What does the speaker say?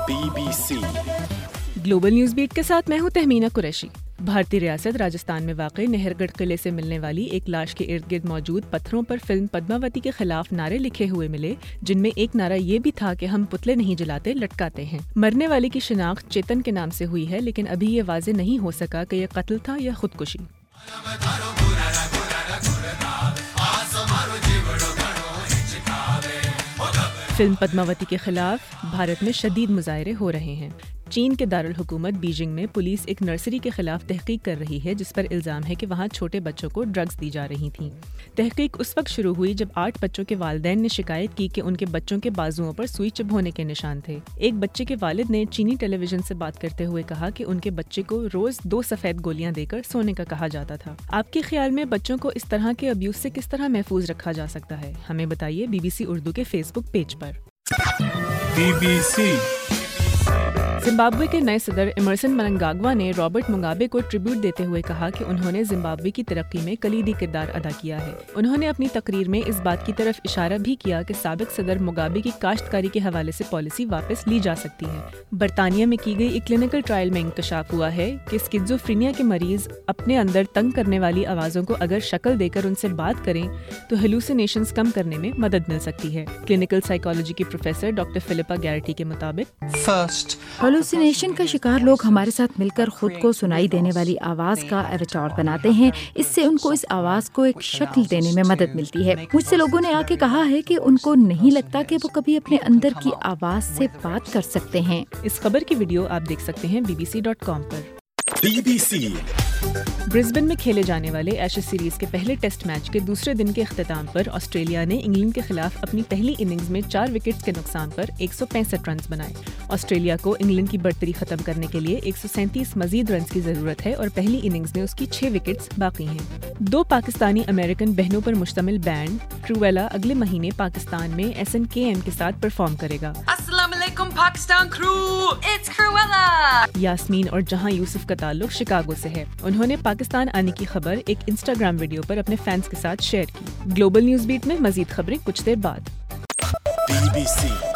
BBC global news beat के साथ मैं हूं तहमीना कुरैशी। भारतीय रियासत राजस्थान में वाक़ई नहरगढ़ किले से मिलने वाली एक लाश के इर्द गिर्द मौजूद पत्थरों पर फिल्म पद्मावती के खिलाफ नारे लिखे हुए मिले, जिनमें एक नारा ये भी था कि हम पुतले नहीं जलाते, लटकाते हैं। मरने वाले की शिनाख्त चेतन के नाम से हुई है, लेकिन अभी ये वाज़े नहीं हो सका कि यह कत्ल था या खुदकुशी। फिल्म पद्मावती के खिलाफ भारत में शदीद मुजाहरे हो रहे हैं। चीन के दारुल हुकूमत बीजिंग में पुलिस एक नर्सरी के खिलाफ तहकीक कर रही है, जिस पर इल्ज़ाम है कि वहाँ छोटे बच्चों को ड्रग्स दी जा रही थीं। तहकीक उस वक्त शुरू हुई जब 8 बच्चों के वालिदैन ने शिकायत की कि उनके बच्चों के बाजुओं पर सुई चुभोने के निशान थे। एक बच्चे के वालिद ने चीनी टेलीविजन से बात करते हुए कहा कि उनके बच्चे को रोज 2 सफ़ेद गोलियां देकर सोने का कहा जाता था। आपके ख्याल में बच्चों को इस तरह के अब्यूज से किस तरह महफूज रखा जा सकता है? हमें बताइए BBC उर्दू के फेसबुक पेज पर। BBC जिम्बाब्वे के नए सदर एमरसन मनंगाग्वा ने रॉबर्ट मुगाबे को ट्रिब्यूट देते हुए कहा कि उन्होंने जिम्बाब्वे की तरक्की में कलीदी किरदार अदा किया है। उन्होंने अपनी तकरीर में इस बात की तरफ इशारा भी किया कि साबिक सदर मुगाबे की काश्तकारी के हवाले से पॉलिसी वापस ली जा सकती है। बरतानिया में की गई एक क्लिनिकल ट्रायल में इंकशाफ हुआ है कि स्किज़ोफ्रेनिया के मरीज अपने अंदर तंग करने वाली आवाज़ों को अगर शक्ल देकर उनसे बात करें तो हेलुसिनेशंस कम करने में मदद मिल सकती है। क्लिनिकल साइकोलॉजी की प्रोफेसर डॉक्टर फिलिपा गैरटी के मुताबिक हेलुसिनेशन का शिकार लोग हमारे साथ मिलकर खुद को सुनाई देने वाली आवाज का एवटार बनाते हैं। इससे उनको इस आवाज को एक शक्ल देने में मदद मिलती है। मुझसे लोगों ने आके कहा है कि उनको नहीं लगता कि वो कभी अपने अंदर की आवाज से बात कर सकते हैं। इस खबर की वीडियो आप देख सकते हैं bbc.com पर। BBC ब्रिस्बेन में खेले जाने वाले एशेज सीरीज के पहले टेस्ट मैच के दूसरे दिन के इख्तिताम पर ऑस्ट्रेलिया ने इंग्लैंड के खिलाफ अपनी पहली इनिंग्स में 4 विकेट्स के नुकसान पर 165 रन बनाए। ऑस्ट्रेलिया को इंग्लैंड की बढ़तरी खत्म करने के लिए 137 मजीद रन की जरूरत है और पहली इनिंग्स में उसकी 6 विकेट्स बाकी हैं। 2 पाकिस्तानी अमेरिकन बहनों पर मुश्तमिल बैंड क्रूएला अगले महीने पाकिस्तान में SNKM के साथ परफॉर्म करेगा। अस्सलामुअलैकुम Pakistan crew, it's Cruella. Yasmeen और जहां यूसुफ का ताल्लुक शिकागो से है। उन्होंने पाकिस्तान आने की खबर एक इंस्टाग्राम वीडियो पर अपने फैंस के साथ शेयर की। ग्लोबल न्यूज बीट में मजीद खबरें कुछ देर बाद। BBC